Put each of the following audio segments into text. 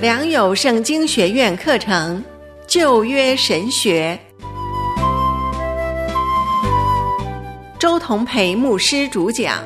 良友圣经学院课程旧约神学，周同培牧师主讲。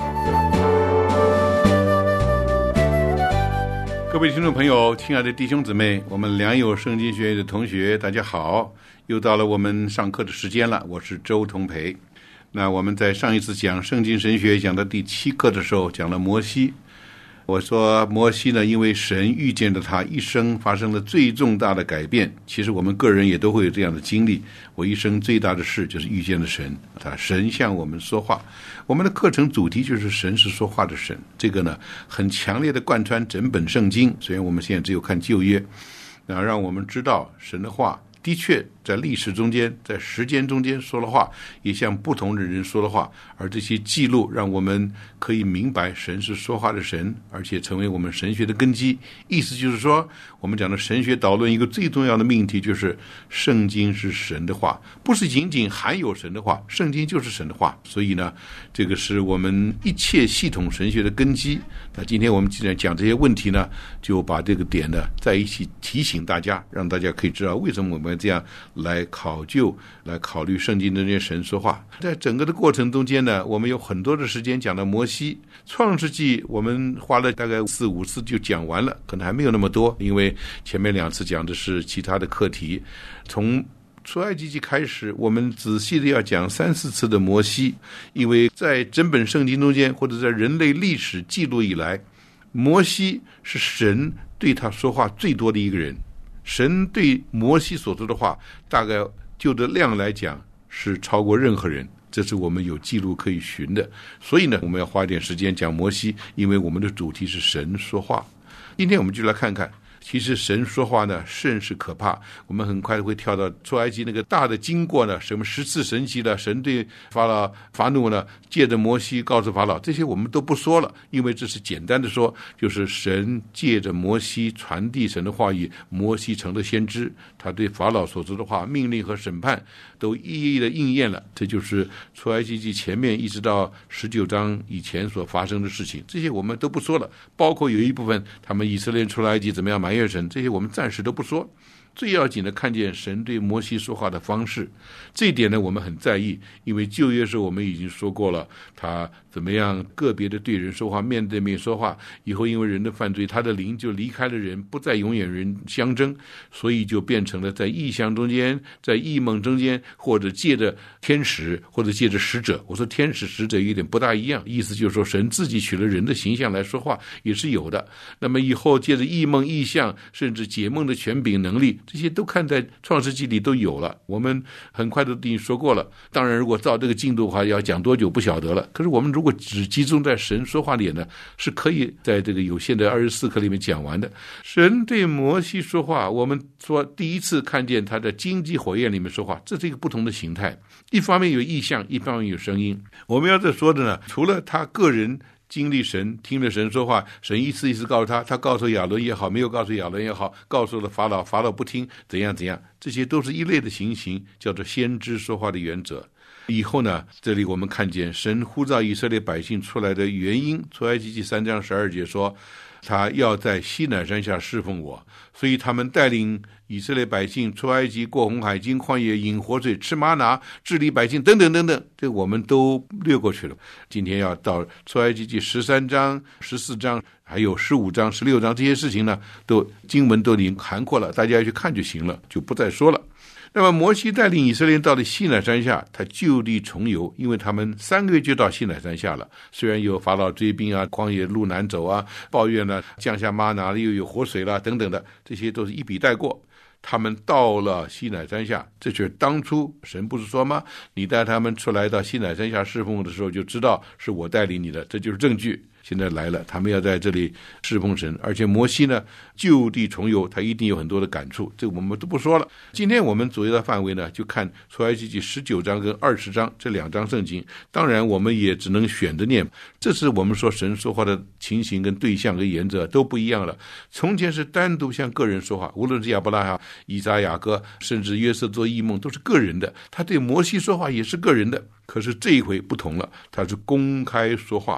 各位听众朋友，亲爱的弟兄姊妹，我们良友圣经学院的同学大家好，又到了我们上课的时间了，我是周同培。那我们在上一次讲圣经神学讲到第7课的时候，讲了摩西。我说摩西呢，因为神遇见了他一生发生了最重大的改变，其实我们个人也都会有这样的经历。我一生最大的事就是遇见了神，神向我们说话。我们的课程主题就是神是说话的神，这个呢很强烈的贯穿整本圣经。虽然我们现在只有看旧约，那让我们知道神的话的确在历史中间，在时间中间说了话，也向不同的人说了话，而这些记录让我们可以明白神是说话的神，而且成为我们神学的根基。意思就是说，我们讲的神学导论一个最重要的命题就是圣经是神的话，不是仅仅含有神的话，圣经就是神的话。所以呢，这个是我们一切系统神学的根基。那今天我们既然讲这些问题呢，就把这个点呢在一起提醒大家，让大家可以知道为什么我们这样来考究，来考虑圣经的这些神说话。在整个的过程中间呢，我们有很多的时间讲到摩西。创世纪我们花了大概4-5次就讲完了，可能还没有那么多，因为前面2次讲的是其他的课题。从出埃及记开始，我们仔细的要讲3-4次的摩西，因为在整本圣经中间，或者在人类历史记录以来，摩西是神对他说话最多的一个人。神对摩西所说的话，大概就的量来讲是超过任何人，这是我们有记录可以寻的。所以呢，我们要花一点时间讲摩西，因为我们的主题是神说话。今天我们就来看看，其实神说话呢甚是可怕。我们很快会跳到出埃及那个大的经过呢，什么10次神迹了，神对法老发怒呢，借着摩西告诉法老，这些我们都不说了，因为这是简单的说，就是神借着摩西传递神的话语，摩西成了先知，他对法老所说的话命令和审判都一一的应验了。这就是出埃及记前面一直到19章以前所发生的事情，这些我们都不说了，包括有一部分他们以色列人出埃及怎么样埋怨神，这些我们暂时都不说。最要紧的看见神对摩西说话的方式，这一点呢我们很在意，因为旧约时我们已经说过了，他怎么样个别的对人说话，面对面说话，以后因为人的犯罪，他的灵就离开了人，不再永远人相争，所以就变成了在异象中间，在异梦中间，或者借着天使，或者借着使者。我说天使使者有点不大一样，意思就是说神自己取了人的形象来说话也是有的。那么以后借着异梦异象，甚至解梦的权柄能力，这些都看在创世纪里都有了，我们很快都已经说过了。当然如果照这个进度的话，要讲多久不晓得了。可是我们如果只集中在神说话里呢，是可以在这个有限的24课里面讲完的。神对摩西说话，我们说第一次看见他在荆棘火焰里面说话，这是一个不同的形态，一方面有意象，一方面有声音。我们要再说的呢，除了他个人经历神，听了神说话，神一次一次告诉他，他告诉亚伦也好，没有告诉亚伦也好，告诉了法老，法老不听，怎样怎样，这些都是一类的情形，叫做先知说话的原则。以后呢，这里我们看见神呼召以色列百姓出来的原因，出埃及记3章12节说，他要在西乃山下侍奉我，所以他们带领以色列百姓出埃及，过红海，经旷野，饮活水，吃吗哪，治理百姓，等等等等，这个我们都略过去了。今天要到出埃及记13章、14章，还有15章、16章，这些事情呢，都经文都已经涵括了，大家要去看就行了，就不再说了。那么摩西带领以色列人到了西乃山下，他就地重游，因为他们3个月就到西乃山下了。虽然有法老追兵啊，旷野路难走啊，抱怨了降下吗哪，又有活水了等等的，这些都是一笔带过。他们到了西乃山下，这就是当初神不是说吗？你带他们出来到西乃山下侍奉的时候，就知道是我带领你的，这就是证据。现在来了，他们要在这里侍奉神，而且摩西呢就地重游，他一定有很多的感触，这个我们都不说了。今天我们主要的范围呢，就看出埃及记19章跟20章这2章圣经，当然我们也只能选着念，这是我们说神说话的情形跟对象跟原则都不一样了。从前是单独向个人说话，无论是亚伯拉罕、以撒、雅各，甚至约瑟做异梦，都是个人的，他对摩西说话也是个人的。可是这一回不同了，他是公开说话，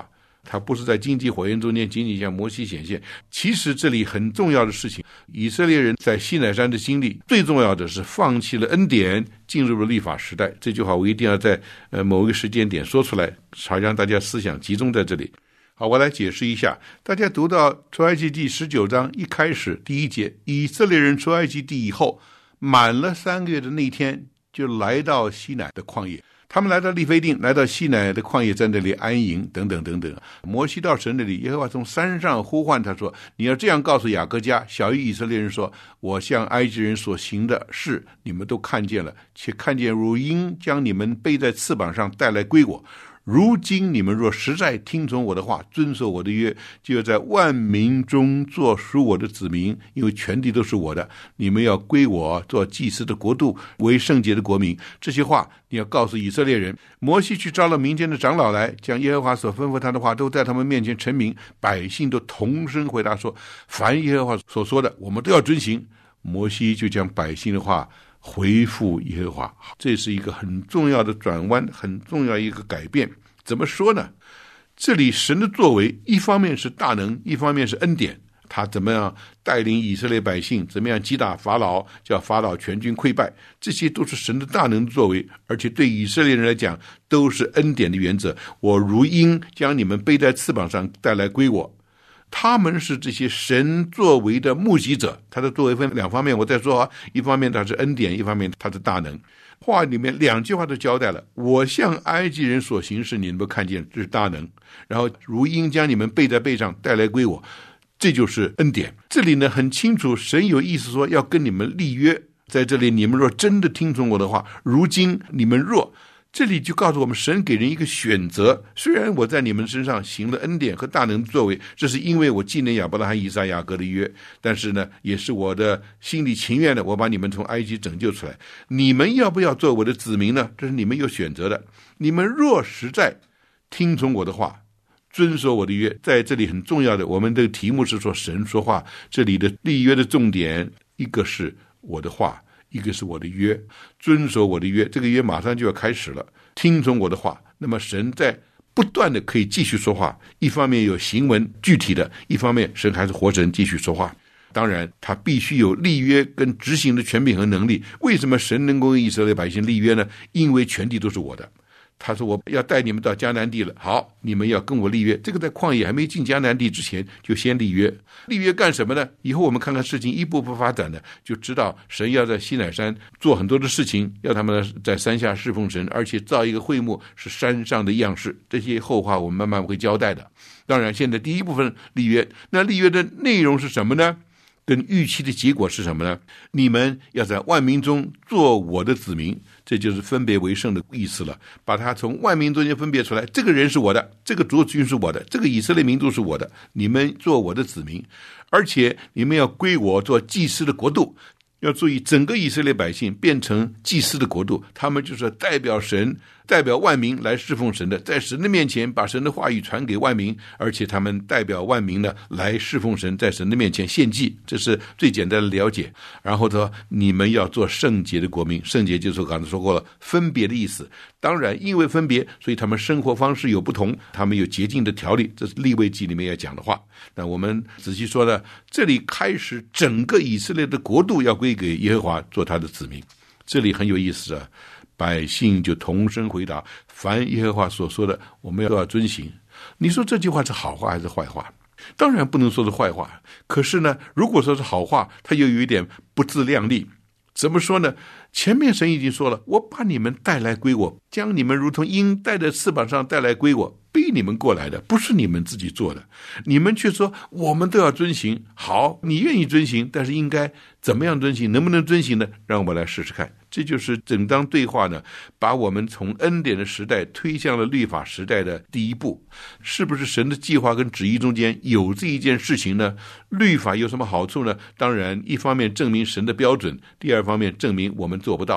它不是在荆棘火焰中间仅仅向摩西显现。其实这里很重要的事情，以色列人在西乃山的经历，最重要的是放弃了恩典，进入了律法时代。这句话我一定要在某一个时间点说出来，好让大家思想集中在这里。好，我来解释一下。大家读到出埃及记19章一开始第1节，以色列人出埃及地以后，满了3个月的那天，就来到西乃的旷野。他们来到利非定，来到西乃的旷野，在那里安营，等等等等。摩西到神那里，耶和华从山上呼唤他说：“你要这样告诉雅各家，小于以色列人说，我向埃及人所行的事，你们都看见了，且看见如鹰将你们背在翅膀上带来归我。如今你们若实在听从我的话，遵守我的约，就要在万民中做属我的子民，因为全地都是我的。你们要归我，做祭司的国度，为圣洁的国民。”这些话你要告诉以色列人。摩西去招了民间的长老来，将耶和华所吩咐他的话都在他们面前陈明，百姓都同声回答说：“凡耶和华所说的，我们都要遵行。”摩西就将百姓的话回复耶和华。这是一个很重要的转弯，很重要一个改变。怎么说呢？这里神的作为，一方面是大能，一方面是恩典。他怎么样带领以色列百姓，怎么样击打法老，叫法老全军溃败，这些都是神的大能的作为，而且对以色列人来讲都是恩典的原则。我如鹰将你们背在翅膀上带来归我。他们是这些神作为的目击者，他的作为分2方面，我再说啊，一方面他是恩典，一方面他是大能。话里面2句话都交代了，我向埃及人所行事，你们都看见，这是大能。然后如鹰将你们背在背上带来归我，这就是恩典。这里呢很清楚，神有意思说要跟你们立约，在这里你们若真的听从我的话，如今你们若，这里就告诉我们，神给人一个选择。虽然我在你们身上行了恩典和大能的作为，这是因为我纪念亚伯拉罕、以撒、雅各的约，但是呢，也是我的心里情愿的，我把你们从埃及拯救出来。你们要不要做我的子民呢？这是你们有选择的。你们若实在听从我的话，遵守我的约，在这里很重要的，我们的题目是说神说话，这里的立约的重点，一个是我的话，一个是我的约，遵守我的约，这个约马上就要开始了。听从我的话，那么神在不断的可以继续说话，一方面有行文具体的，一方面神还是活神继续说话。当然他必须有立约跟执行的权柄和能力。为什么神能够跟以色列百姓立约呢？因为全地都是我的。他说我要带你们到迦南地了，好，你们要跟我立约。这个在旷野还没进迦南地之前就先立约。立约干什么呢？以后我们看看事情一步步发展的，就知道神要在西乃山做很多的事情，要他们在山下侍奉神，而且造一个会幕是山上的样式。这些后话我们慢慢会交代的。当然现在第一部分立约，那立约的内容是什么呢？跟预期的结果是什么呢？你们要在万民中做我的子民，这就是分别为圣的意思了。把它从万民中间分别出来，这个人是我的，这个族群是我的，这个以色列民族是我的，你们做我的子民，而且你们要归我做祭司的国度。要注意，整个以色列百姓变成祭司的国度，他们就是代表神，代表万民来侍奉神的，在神的面前把神的话语传给万民，而且他们代表万民呢来侍奉神，在神的面前献祭，这是最简单的了解。然后说你们要做圣洁的国民，圣洁就是刚才说过了，分别的意思。当然因为分别，所以他们生活方式有不同，他们有洁净的条例，这是利未记里面要讲的话。那我们仔细说呢，这里开始整个以色列的国度要归给耶和华做他的子民。这里很有意思啊，百姓就同声回答，凡耶和华所说的，我们都要遵行。你说这句话是好话还是坏话？当然不能说是坏话，可是呢，如果说是好话，它又有一点不自量力。怎么说呢？前面神已经说了，我把你们带来归我，将你们如同鹰带在翅膀上带来归我，逼你们过来的，不是你们自己做的。你们却说我们都要遵行。好，你愿意遵行，但是应该怎么样遵行，能不能遵行呢？让我来试试看。这就是整章对话呢，把我们从恩典的时代推向了律法时代的第一步。是不是神的计划跟旨意中间有这一件事情呢？律法有什么好处呢？当然一方面证明神的标准，第二方面证明我们做不到。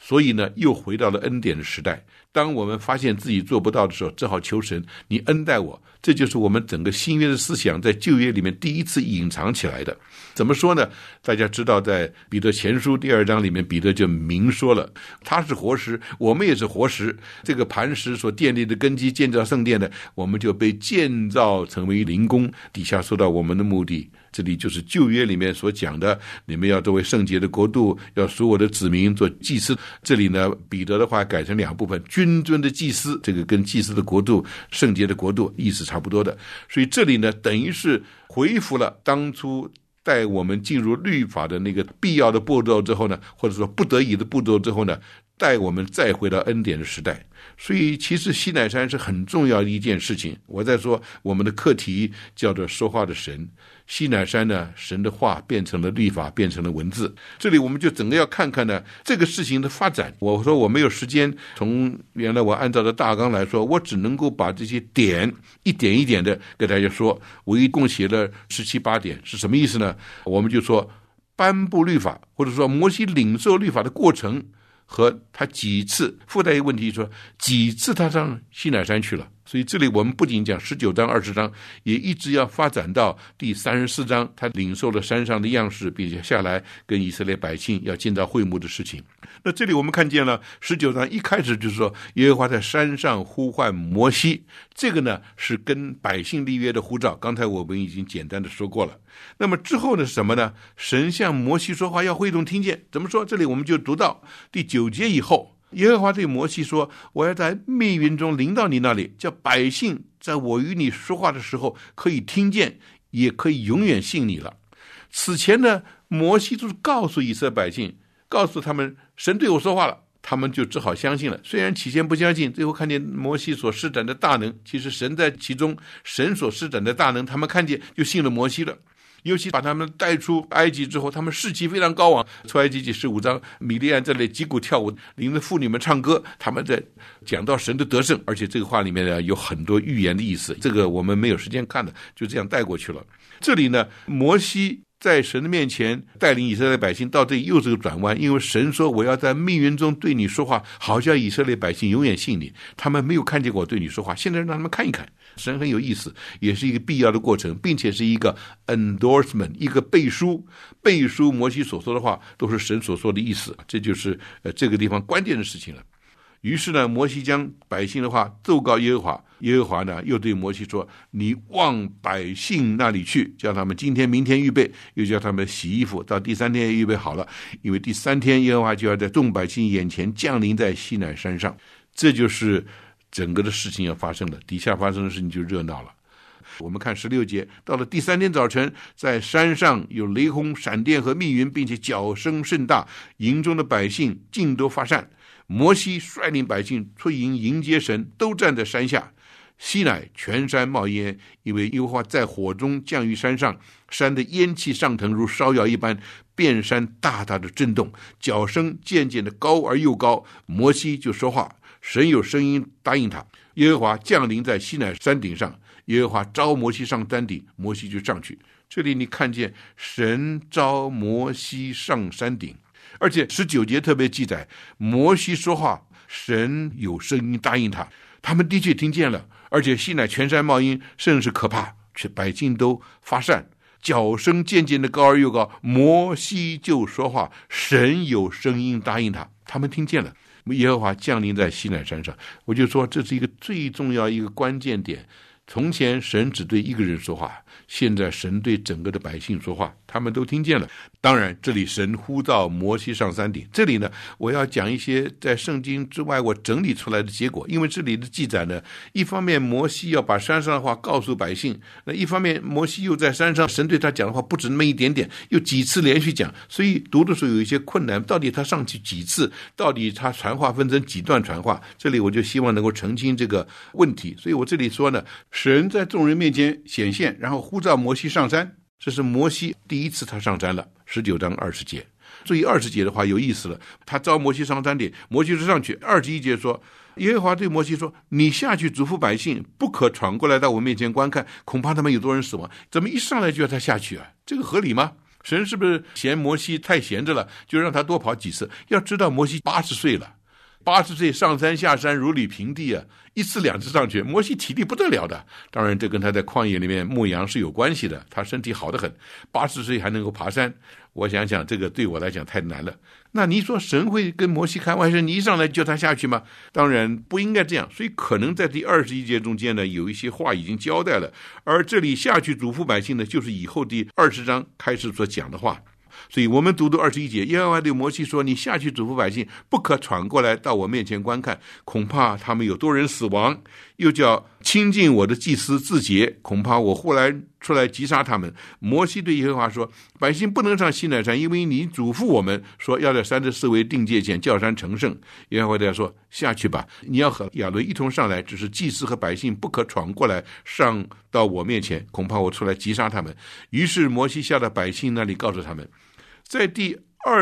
所以呢，又回到了恩典的时代。当我们发现自己做不到的时候，只好求神，你恩待我。这就是我们整个新约的思想在旧约里面第一次隐藏起来的。怎么说呢？大家知道在彼得前书第2章里面，彼得就明说了，他是活石，我们也是活石，这个磐石所建立的根基建造圣殿的，我们就被建造成为灵宫，底下说到我们的目的，这里就是旧约里面所讲的，你们要作为圣洁的国度，要属我的子民做祭司。这里呢，彼得的话改成2部分，君尊的祭司，这个跟祭司的国度、圣洁的国度意思差不多的。所以这里呢，等于是恢复了当初带我们进入律法的那个必要的步骤之后呢，或者说不得已的步骤之后呢，带我们再回到恩典的时代。所以其实西乃山是很重要的一件事情。我在说我们的课题叫做说话的神，西乃山呢，神的话变成了律法，变成了文字。这里我们就整个要看看呢这个事情的发展。我说我没有时间，从原来我按照的大纲来说，我只能够把这些点一点一点的给大家说。我一共写了17、8点，是什么意思呢？我们就说颁布律法，或者说摩西领受律法的过程，和他几次，附带一个问题说几次他上西乃山去了。所以这里我们不仅讲19章20章，也一直要发展到第34章，他领受了山上的样式，并且下来跟以色列百姓要建造会幕的事情。那这里我们看见了19章一开始就是说耶和华在山上呼唤摩西，这个呢是跟百姓立约的呼召，刚才我们已经简单的说过了。那么之后呢是什么呢？神向摩西说话，要会众听见。怎么说？这里我们就读到第9节以后，耶和华对摩西说，我要在密云中临到你那里，叫百姓在我与你说话的时候可以听见，也可以永远信你了。此前呢，摩西就是告诉以色列百姓，告诉他们神对我说话了，他们就只好相信了。虽然起先不相信，最后看见摩西所施展的大能，其实神在其中，神所施展的大能他们看见就信了摩西了。尤其把他们带出埃及之后，他们士气非常高昂。出埃及记15章，米利暗在那击鼓跳舞，领着妇女们唱歌，他们在讲到神的得胜。而且这个话里面呢有很多预言的意思，这个我们没有时间看的，就这样带过去了。这里呢，摩西在神的面前带领以色列百姓到这里又是个转弯，因为神说我要在密云中对你说话，好叫以色列百姓永远信你。他们没有看见过我对你说话，现在让他们看一看。神很有意思，也是一个必要的过程，并且是一个 endorsement， 一个背书摩西所说的话都是神所说的意思。这就是这个地方关键的事情了。于是呢，摩西将百姓的话奏告耶和华，耶和华呢又对摩西说，你往百姓那里去，叫他们今天明天预备，又叫他们洗衣服，到第3天也预备好了，因为第3天耶和华就要在众百姓眼前降临在西乃山上。这就是整个的事情要发生了，底下发生的事情就热闹了。我们看16节，到了第3天早晨，在山上有雷轰、闪电和密云，并且角声甚大，营中的百姓尽都发顫。摩西率领百姓出营迎接神，都站在山下。西乃全山冒烟，因为耶和华在火中降于山上，山的烟气上腾如烧窑一般，遍山大大的震动，角声渐渐的高而又高。摩西就说话，神有声音答应他。耶和华降临在西乃山顶上，耶和华召摩西上山顶，摩西就上去。这里你看见神召摩西上山顶，而且19节特别记载，摩西说话，神有声音答应他。他们的确听见了，而且西乃全山冒烟，甚是可怕，却百姓都发顫，角声渐渐的高而又高。摩西就说话，神有声音答应他，他们听见了。耶和华降临在西乃山上，我就说这是一个最重要一个关键点。从前神只对一个人说话，现在神对整个的百姓说话，他们都听见了。当然这里神呼召摩西上山顶，这里呢我要讲一些在圣经之外我整理出来的结果。因为这里的记载呢，一方面摩西要把山上的话告诉百姓，那一方面摩西又在山上，神对他讲的话不止那么一点点，又几次连续讲，所以读的时候有一些困难，到底他上去几次，到底他传话分成几段传话，这里我就希望能够澄清这个问题。所以我这里说呢，神在众人面前显现，然后呼召摩西上山，这是摩西第一次他上山了，19章20节。注意20节的话有意思了，他召摩西上山顶，摩西就上去。21节说，耶和华对摩西说，你下去嘱咐百姓，不可闯过来到我面前观看，恐怕他们有多人死亡。怎么一上来就要他下去啊？这个合理吗？ 神是不是嫌摩西太闲着了，就让他多跑几次？要知道摩西80岁了，80岁上山下山如履平地啊，一次两次上去，摩西体力不得了的。当然这跟他在旷野里面牧羊是有关系的，他身体好得很，80岁还能够爬山，我想想这个对我来讲太难了。那你说神会跟摩西开玩笑，你一上来叫他下去吗？当然不应该这样。所以可能在第21节中间呢，有一些话已经交代了，而这里下去嘱咐百姓呢，就是以后第20章开始所讲的话。所以我们读21节，耶和华对摩西说，你下去嘱咐百姓，不可闯过来到我面前观看，恐怕他们有多人死亡，又叫亲近我的祭司自洁，恐怕我忽然出来击杀他们。摩西对耶和华说，百姓不能上西乃山，因为你嘱咐我们说要在山的四围定界限，叫山成圣。耶和华对他说，下去吧，你要和亚伦一同上来，只是祭司和百姓不可闯过来上到我面前，恐怕我出来击杀他们。于是摩西下到百姓那里，告诉他们。在第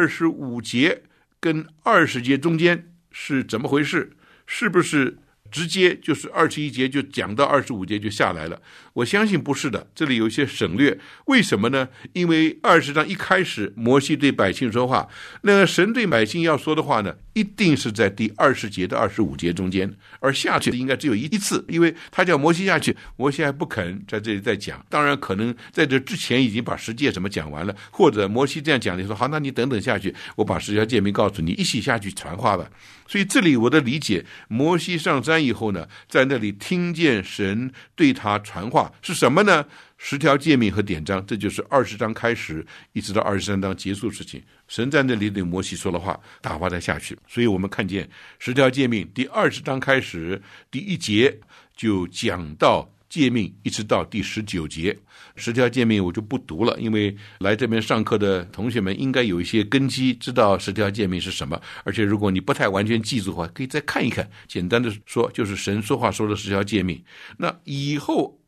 25节跟20节中间是怎么回事？是不是直接就是21节就讲到25节就下来了？我相信不是的，这里有一些省略。为什么呢？因为20章一开始摩西对百姓说话，那个神对百姓要说的话呢，一定是在第20节到25节中间，而下去应该只有一次，因为他叫摩西下去，摩西还不肯在这里再讲。当然可能在这之前已经把十诫什么讲完了，或者摩西这样讲，你说好，那你等等下去，我把十条诫命告诉你，一起下去传话吧。所以这里我的理解，摩西上山以后呢，在那里听见神对他传话是什么呢？10条诫命和典章，这就是20章开始一直到23章结束的事情。神在那里对摩西说了话，打发他下去。所以我们看见10条诫命第20章开始第1节就讲到诫命，一直到第19节。10条诫命我就不读了，因为来这边上课的同学们应该有一些根基，知道10条诫命是什么。而且如果你不太完全记住的话，可以再看一看。简单的说，就是神说话说的10条诫命。那以后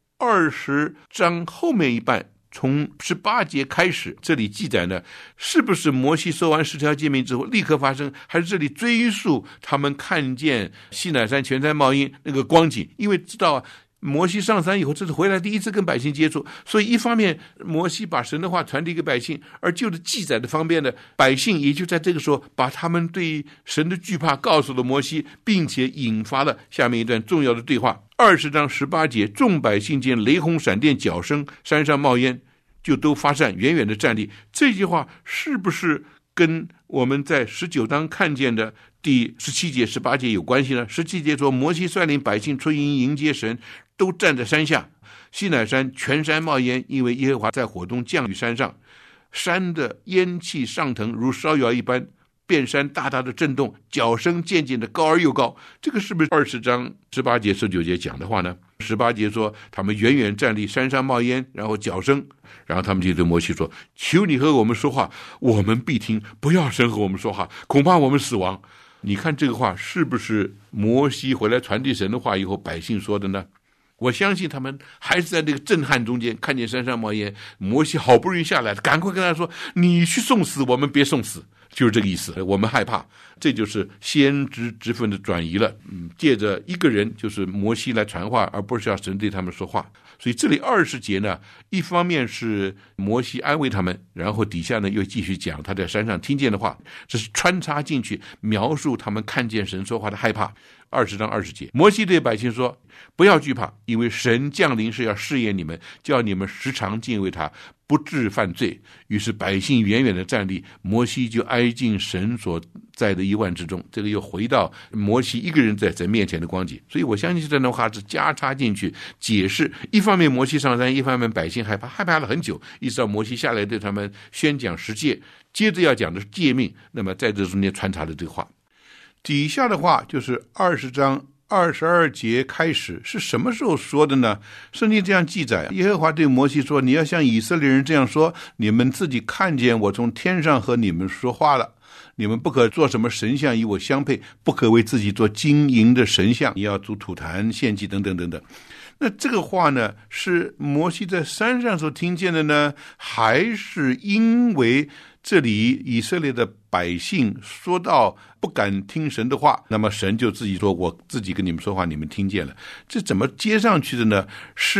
20章后面一半，从18节开始，这里记载呢，是不是摩西说完10条诫命之后立刻发生，还是这里追溯他们看见西乃山全山冒烟那个光景？因为知道啊，摩西上山以后，这是回来第一次跟百姓接触，所以一方面摩西把神的话传递给百姓，而就着记载的方面呢，百姓也就在这个时候把他们对神的惧怕告诉了摩西，并且引发了下面一段重要的对话。20章18节，众百姓见雷轰闪电脚声，山上冒烟，就都发散，远远的站立。这句话是不是跟我们在19章看见的第17节18节有关系呢？17节说，摩西率领百姓出营迎接神，都站在山下，西乃山全山冒烟，因为耶和华在火中降于山上，山的烟气上腾如烧窑一般，遍山大大的震动，脚声渐渐的高而又高。这个是不是20章18节19节讲的话呢？18节说他们远远站立，山上冒烟，然后脚声，然后他们就对摩西说，求你和我们说话，我们必听，不要神和我们说话，恐怕我们死亡。你看这个话是不是摩西回来传递神的话以后百姓说的呢？我相信他们还是在这个震撼中间看见山上冒烟，摩西好不容易下来，赶快跟他说，你去送死，我们别送死，就是这个意思。我们害怕，这就是先知职分的转移了。借着一个人就是摩西来传话，而不是要神对他们说话。所以这里20节呢，一方面是摩西安慰他们，然后底下呢又继续讲他在山上听见的话，这是穿插进去描述他们看见神说话的害怕。20章20节，摩西对百姓说，不要惧怕，因为神降临是要试验你们，叫你们时常敬畏他，不致犯罪。于是百姓远远的站立，摩西就挨近神所在的1万之中。这个又回到摩西一个人在面前的光景。所以我相信这段话是加插进去解释，一方面摩西上山，一方面百姓害怕了很久，一直到摩西下来对他们宣讲10诫，接着要讲的是诫命，那么在这中间穿插了这个话。底下的话就是20章22节开始，是什么时候说的呢？圣经这样记载，耶和华对摩西说，你要向以色列人这样说，你们自己看见我从天上和你们说话了，你们不可做什么神像与我相配，不可为自己做金银的神像，你要筑土坛献祭等等等等。那这个话呢，是摩西在山上所听见的呢，还是因为这里以色列的百姓说到不敢听神的话，那么神就自己说，我自己跟你们说话，你们听见了。这怎么接上去的呢？是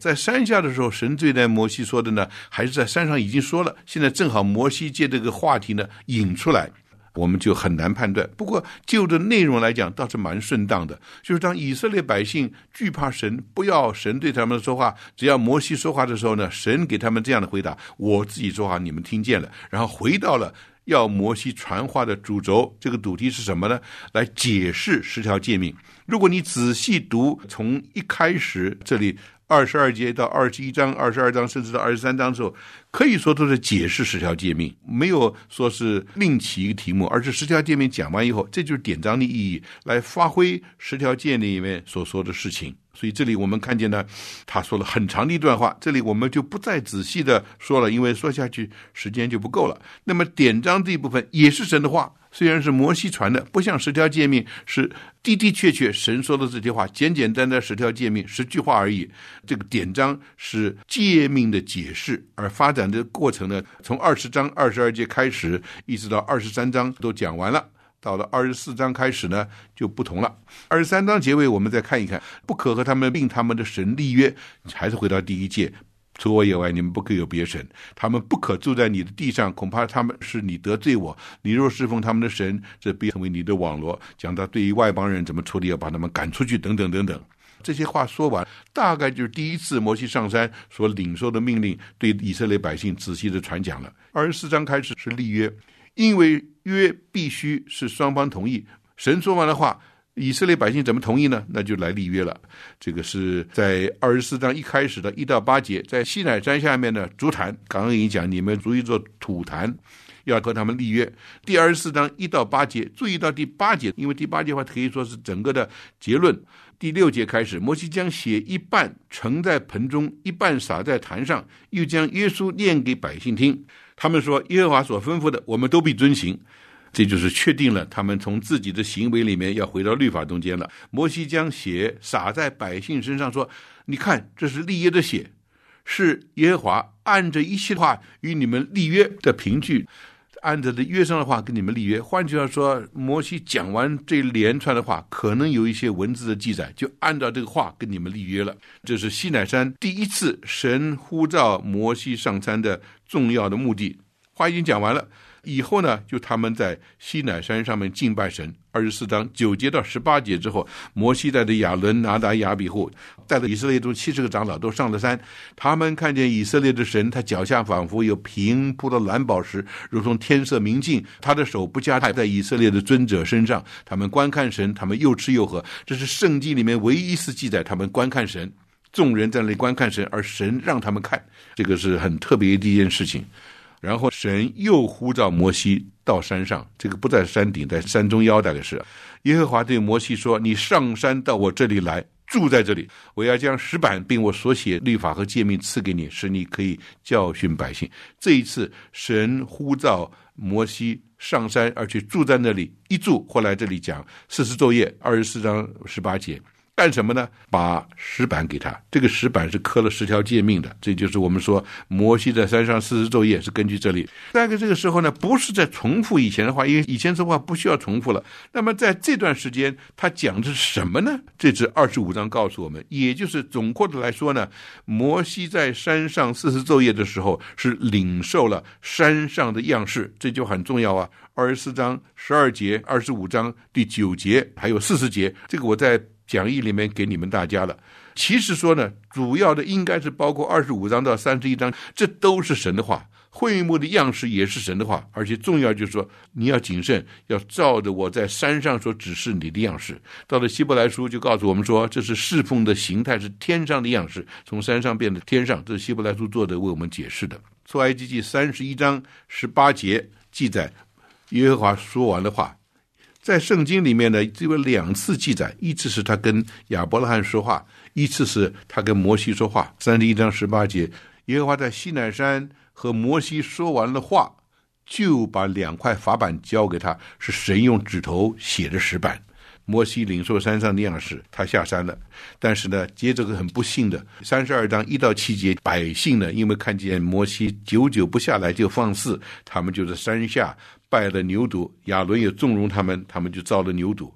在山下的时候，神对待摩西说的呢，还是在山上已经说了，现在正好摩西借这个话题呢引出来，我们就很难判断。不过就着内容来讲倒是蛮顺当的，就是当以色列百姓惧怕神，不要神对他们说话，只要摩西说话的时候呢，神给他们这样的回答，我自己说话你们听见了，然后回到了要摩西传话的主轴，这个主题是什么呢？来解释10条诫命。如果你仔细读从一开始这里22节到21章22章甚至到23章的时候，可以说都是解释10条诫命，没有说是另起一个题目，而是10条诫命讲完以后，这就是典章的意义，来发挥10条诫命里面所说的事情。所以这里我们看见呢，他说了很长的一段话，这里我们就不再仔细的说了，因为说下去时间就不够了。那么典章这一部分也是神的话，虽然是摩西传的，不像10条诫命是的的确确神说的这些话，简简单单10条诫命10句话而已。这个典章是诫命的解释，而发展的过程呢，从20章22节开始，一直到23章都讲完了。到了24章开始呢，就不同了。23章结尾我们再看一看，不可和他们并他们的神立约，还是回到第1诫，除我以外你们不可有别神，他们不可住在你的地上，恐怕他们是你得罪我，你若侍奉他们的神，这必成为你的网罗。讲到对于外邦人怎么处理，要把他们赶出去等等等等。这些话说完，大概就是第一次摩西上山所领受的命令对以色列百姓仔细的传讲了。24章开始是立约，因为约必须是双方同意，神说完的话，以色列百姓怎么同意呢？那就来立约了。这个是在24章一开始的1到8节，在西乃山下面的竹坛，刚刚已经讲，你们筑一座土坛，要和他们立约。第24章1到8节，注意到第8节，因为第8节的话可以说是整个的结论。第6节开始，摩西将血一半盛在盆中，一半洒在坛上，又将约书念给百姓听。他们说耶和华所吩咐的，我们都必遵行。这就是确定了他们从自己的行为里面要回到律法中间了。摩西将血洒在百姓身上，说你看，这是立约的血，是耶和华按着一切话与你们立约的凭据，按着的约上的话跟你们立约。换句话说，摩西讲完这连串的话，可能有一些文字的记载，就按照这个话跟你们立约了。这是西乃山第一次神呼召摩西上山的重要的目的。话已经讲完了以后呢，就他们在西乃山上面敬拜神。24章9节到18节之后，摩西带着亚伦、拿达、亚比户，带着以色列中70个长老都上了山。他们看见以色列的神，他脚下仿佛有平铺的蓝宝石，如同天色明净，他的手不加害在以色列的尊者身上。他们观看神，他们又吃又喝。这是圣经里面唯一一次记载他们观看神，众人在那里观看神，而神让他们看，这个是很特别的一件事情。然后神又呼召摩西到山上，这个不在山顶，在山中腰，大概是耶和华对摩西说，你上山到我这里来，住在这里，我要将石板并我所写律法和诫命赐给你，使你可以教训百姓。这一次神呼召摩西上山，而且住在那里，一住，后来这里讲40昼夜，24章18节，干什么呢？把石板给他，这个石板是刻了10条诫命的，这就是我们说摩西在山上40昼夜是根据这里。大概这个时候呢，不是在重复以前的话，因为以前的话不需要重复了。那么在这段时间他讲的是什么呢？这是25章告诉我们，也就是总括的来说呢，摩西在山上40昼夜的时候是领受了山上的样式，这就很重要啊。24章12节、25章第9节还有40节，这个我在讲义里面给你们大家了。其实说呢，主要的应该是包括25章到31章，这都是神的话，会幕的样式也是神的话，而且重要就是说你要谨慎，要照着我在山上所指示你的样式。到了希伯来书就告诉我们说，这是侍奉的形态，是天上的样式，从山上变得天上，这是希伯来书作者为我们解释的。出埃及记31章18节记载耶和华说完的话。在圣经里面呢，只有2次记载，一次是他跟亚伯拉罕说话，一次是他跟摩西说话。31章18节，耶和华在西乃山和摩西说完了话，就把2块法板交给他，是神用指头写的石板。摩西领受山上的样式，他下山了。但是呢，接着个很不幸的32章1到7节，百姓呢，因为看见摩西久久不下来就放肆，他们就在山下拜了牛犊，亚伦也纵容他们，他们就造了牛犊。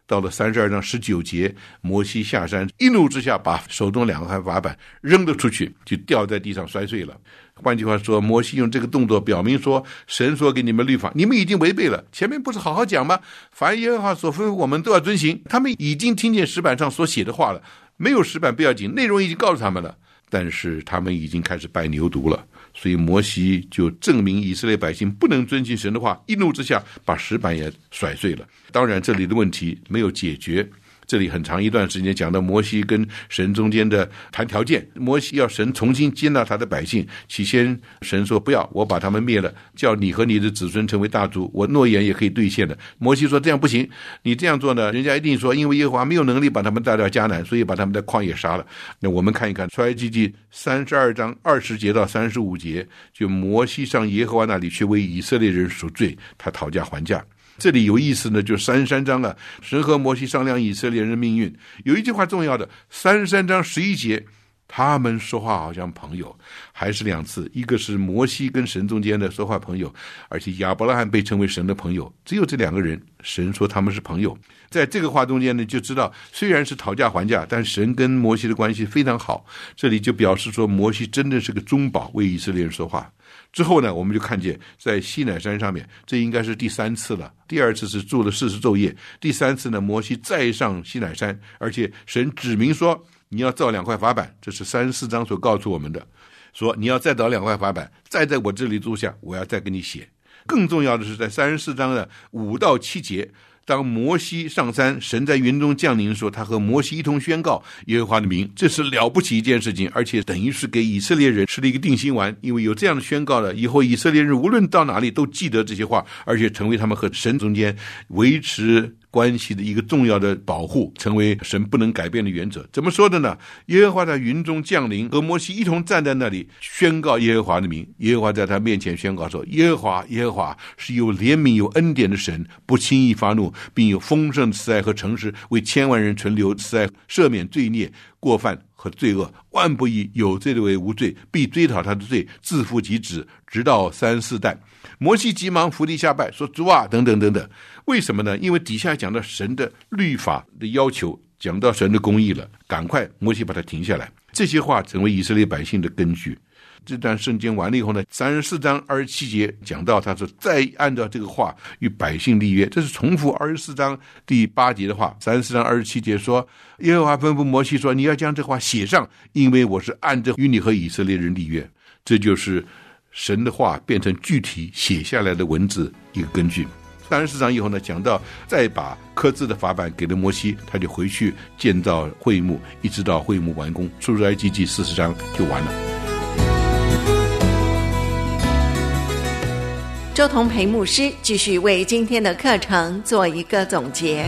到了32章19节，摩西下山，一怒之下把手中2块法板扔了出去，就掉在地上摔碎了。换句话说，摩西用这个动作表明说，神说给你们律法，你们已经违背了，前面不是好好讲吗？凡耶和华所吩咐我们都要遵行。他们已经听见石板上所写的话了，没有石板不要紧，内容已经告诉他们了，但是他们已经开始拜牛犊了。所以摩西就证明以色列百姓不能遵行神的话，一怒之下把石板也甩碎了。当然这里的问题没有解决，这里很长一段时间讲到摩西跟神中间的谈条件，摩西要神重新接纳他的百姓。起先神说不要，我把他们灭了，叫你和你的子孙成为大族，我诺言也可以兑现的。摩西说这样不行，你这样做呢，人家一定说因为耶和华没有能力把他们带到迦南，所以把他们在旷野杀了。那我们看一看出埃及记32章20节到35节，就摩西上耶和华那里去为以色列人赎罪，他讨价还价。这里有意思呢，就33章啊，神和摩西商量以色列人命运。有一句话重要的，33章11节，他们说话好像朋友，还是2次，一个是摩西跟神中间的说话朋友，而且亚伯拉罕被称为神的朋友，只有这2个人，神说他们是朋友。在这个话中间呢，就知道虽然是讨价还价，但神跟摩西的关系非常好。这里就表示说摩西真的是个中保，为以色列人说话。之后呢，我们就看见在西乃山上面，这应该是第3次了。第2次是住了40昼夜，第3次呢，摩西再上西乃山，而且神指明说你要造2块法板，这是34章所告诉我们的，说你要再造2块法板，再在我这里住下，我要再跟你写。更重要的是在34章的5到7节，当摩西上山，神在云中降临的时候，他和摩西一同宣告耶和华的名，这是了不起一件事情，而且等于是给以色列人吃了一个定心丸。因为有这样的宣告了以后，以色列人无论到哪里都记得这些话，而且成为他们和神中间维持关系的一个重要的保护，成为神不能改变的原则。怎么说的呢？耶和华在云中降临，和摩西一同站在那里宣告耶和华的名。耶和华在他面前宣告说，耶和华耶和华是有怜悯有恩典的神，不轻易发怒，并有丰盛的慈爱和诚实，为千万人存留慈爱，赦免罪孽过犯和罪恶，万不以有罪的为无罪，必追讨他的罪，自负及子，直到3、4代。摩西急忙伏地下拜，说主啊，等等等等。为什么呢？因为底下讲到神的律法的要求，讲到神的公义了，赶快摩西把它停下来。这些话成为以色列百姓的根据。这段圣经完了以后呢，34章27节讲到，他说再按照这个话与百姓立约，这是重复24章第8节的话。34章27节说，耶和华吩咐摩西说，你要将这话写上，因为我是按着与你和以色列人立约。这就是神的话变成具体写下来的文字一个根据。34章以后呢，讲到再把刻字的法版给了摩西，他就回去建造会幕，一直到会幕完工。出埃及记40章就完了。 周同培牧师继续为今天的课程做一个总结。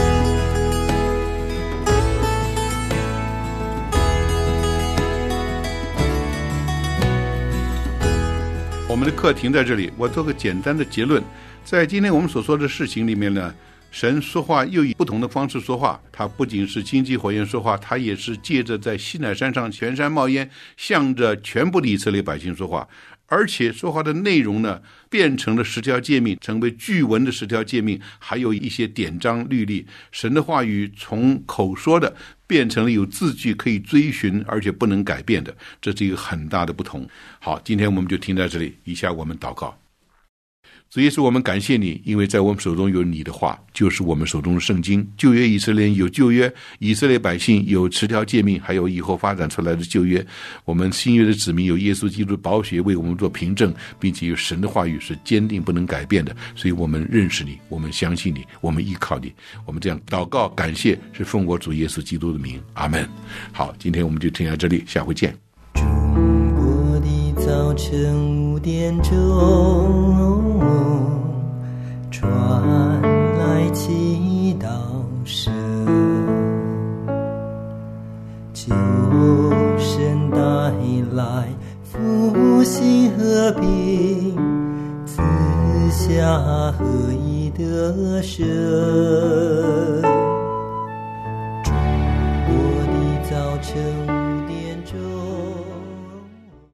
我们的课停在这里，我做个简单的结论。在今天我们所说的事情里面呢，神说话又以不同的方式说话，他不仅是金鸡火焰说话，他也是借着在西乃山上全山冒烟，向着全部的以色列百姓说话。而且说话的内容呢，变成了10条诫命，成为句文的10条诫命，还有一些典章律例。神的话语从口说的变成了有字句可以追寻，而且不能改变的，这是一个很大的不同。好，今天我们就停在这里，以下我们祷告。主耶稣，我们感谢你，因为在我们手中有你的话，就是我们手中的圣经。旧约以色列有旧约，以色列百姓有10条诫命，还有以后发展出来的旧约。我们新约的子民有耶稣基督的宝血为我们做凭证，并且有神的话语是坚定不能改变的。所以我们认识你，我们相信你，我们依靠你。我们这样祷告感谢，是奉我主耶稣基督的名，阿们。好，今天我们就停在这里，下回见。 中国的早晨5点钟，传来祈祷声，救神带来复兴和平，赐下合一的神。中国的早晨